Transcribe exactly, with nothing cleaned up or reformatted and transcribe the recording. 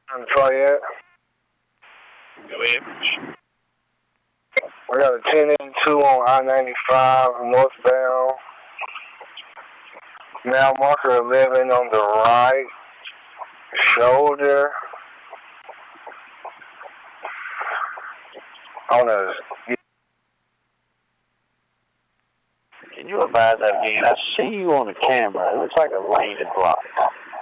I'm Lafayette. Go ahead. We got a ten eighty-two on I ninety-five northbound. Mile marker eleven on the right shoulder. On a Can you advise that again? I see you on the camera. It looks like a lane is blocked.